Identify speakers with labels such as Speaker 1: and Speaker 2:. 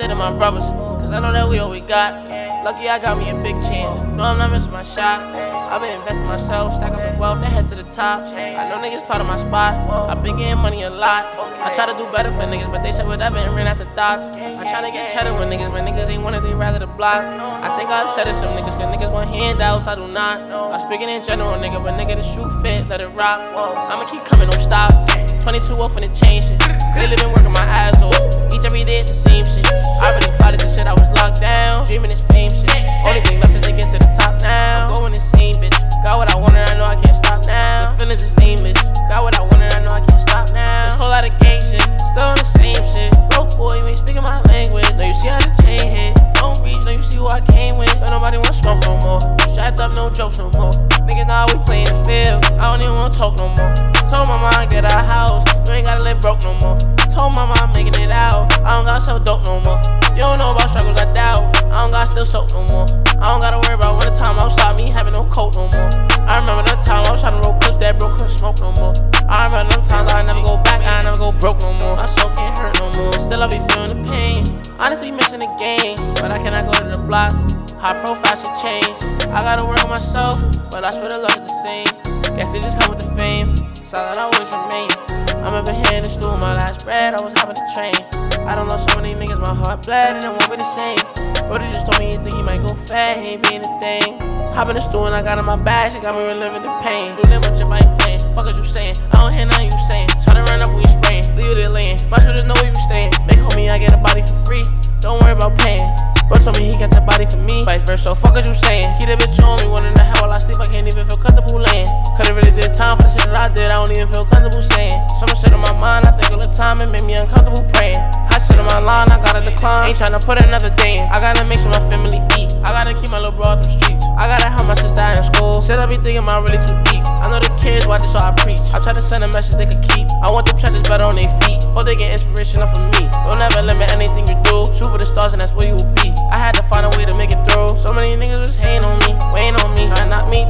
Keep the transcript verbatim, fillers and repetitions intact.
Speaker 1: than my brothers, cause I know that we all we got. Lucky I got me a big chance. No, I'm not missing my shot. I've been investing myself, stack up the wealth, then head to the top. I know niggas proud of my spot. I've been getting money a lot. I try to do better for niggas, but they said whatever and ran after thoughts. I try to get cheddar with niggas, but niggas ain't wanted, they rather the block. I think I upset at some niggas, cause niggas want handouts, I do not. I'm speaking in general, nigga, but nigga, the shoe fit, let it rock. I'ma keep coming, don't stop. twenty-two off in the chain shit. Really been working my ass off. Each every day it's the same shit. I really plotted this shit, I was locked down. Dreaming this fame shit. Only thing left is to get to the top now. I'm going insane, bitch. Got what I wanted, I know I can't stop now. The feelings is nameless. Got what I wanted, I know I can't stop now. This whole lot of gang shit, still on the same shit. Broke boy, you ain't speaking my language. No, you see how the chain hit. Don't reach, no, you see who I came with. But nobody want smoke no more. Strapped up, no jokes no more. Niggas know how we play in the field. I don't even wanna talk no more. Told my mom get a house, you ain't gotta live broke no more. Told my mom making it out, I don't gotta sell dope no more. You don't know about struggles, I doubt. I don't gotta steal soap no more. I don't gotta worry about when the time outside me having no coat no more. I remember the time I was trying to roll clips that broke, couldn't smoke no more. I remember them times I never go back, I never go broke no more. My soul can't hurt no more, still I be feeling the pain. Honestly missing the game, but I cannot go to the block. High profile should change. I gotta work on myself, but I swear the love is the same. Guess they just come with the fame. Solid always remain. I'm up in here in the stool, my last bread, I was hopping the train. I don't know so many niggas, my heart bled and it won't be the same. Brody just told me he think he might go fat, he ain't being a thing. Hop in the stool and I got in my bag, she got me reliving the pain. Do that much if I ain't playing, fuck what you saying, I don't hear nothing you saying. Try to run up when you spraying, leave it laying. My shooters know where you staying, make homie I get a body for free, don't worry about paying. Bro told me he got a body for me, vice versa, so fuck what you saying. Keep that bitch on me, wanting to hell while I sleep, I can't even feel comfortable laying. Could've really did time for the shit that I did, I don't even feel comfortable saying. So much shit on my mind, I think all the time, it made me uncomfortable praying. Hot shit on my line, I gotta decline, ain't tryna put another day in. I gotta make sure my family eat, I gotta keep my little bro out them streets. I gotta help my sister out in school, shit I be thinking about really too deep. I know the kids watch it, so I preach. I try to send a message they could keep. I want them trenches better on their feet. Hope they get inspiration off of me. Don't ever limit anything you do. Shoot for the stars and that's where you will be. I had to find a way to make it through. So many niggas was hating on me, waiting on me. Try to knock me